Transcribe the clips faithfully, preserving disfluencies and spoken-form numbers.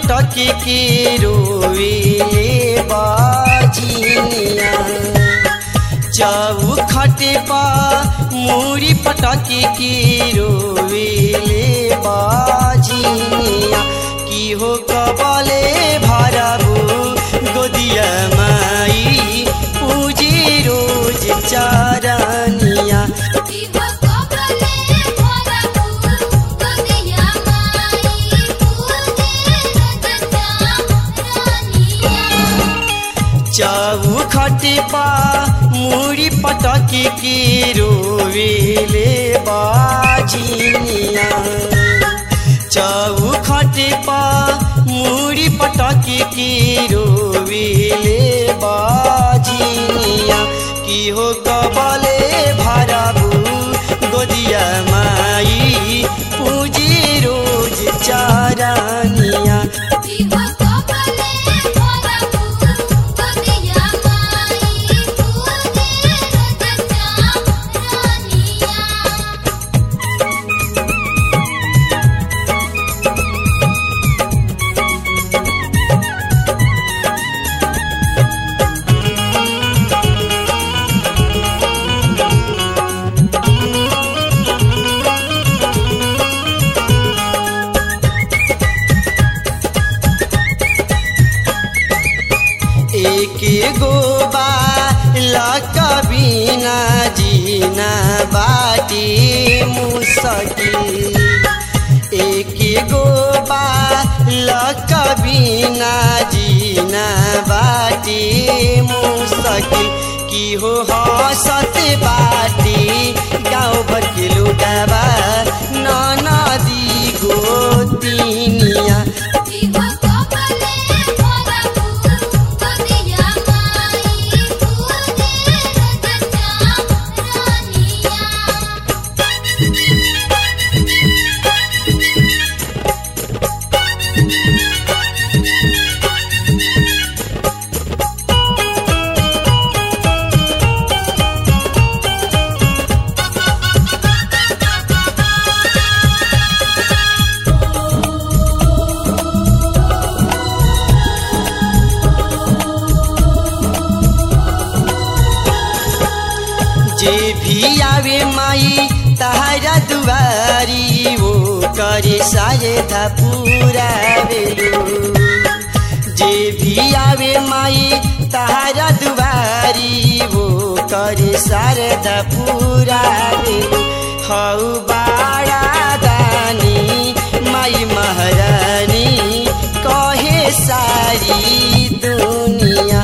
पटक के रोवेले बाजिनिया चौखट पा मूड़ी पटक के रोवेले बाजिनिया की हो कबले भरबू गोदिया माई पूजे रोज चारनिया चौखट पा मूड़ी पटक के रोवेले बाजिनिया चौखट पा मूड़ी पटक के रोवेले बाजिनिया की हो कबले भरबू गोदिया माई पूजे रोज चारनिया एक गो बाला कबीना जीना बाटी मुसकी एक गो बाला कबीना जीना बाटी मुसकी की हो हसत बाटी गाँव भर के लुटावा नाना दी गोतिनिया जे भी आवे माई तहारा दुआरी वो करे सायदा पूरा बेलू जे भी आवे माई तहारा दुआरी वो करे सारदा पूरा बेलू हऊ बाड़ा दानी माई महारानी कहे सारी दुनिया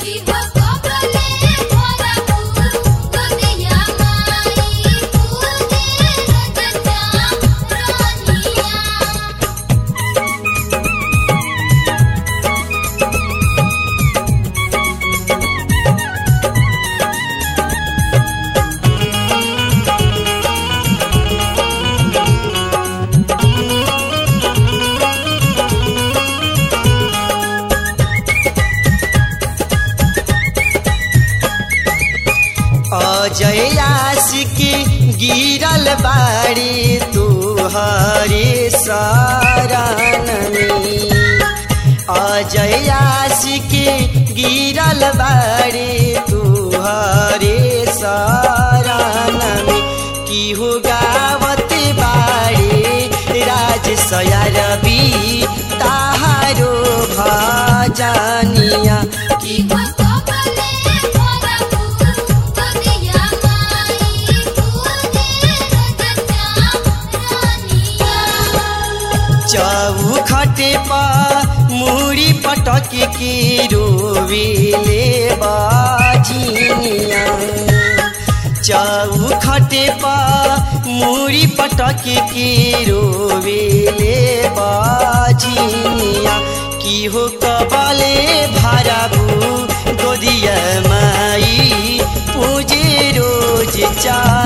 अजयास के गिरल बाड़ी तुहरे शरण में अजयास के गिरल बाड़ी तुहरे शरण में की हो गावत बाड़ी राज सयारबी ताहारो भजनिया की चौखट पा मूड़ी पटक के रोवेले बाजिनिया चौखट पा मूड़ी पटक के रोवेले बाजिनिया की हो कबले भरबू गोदिया माई पूजे रोज चा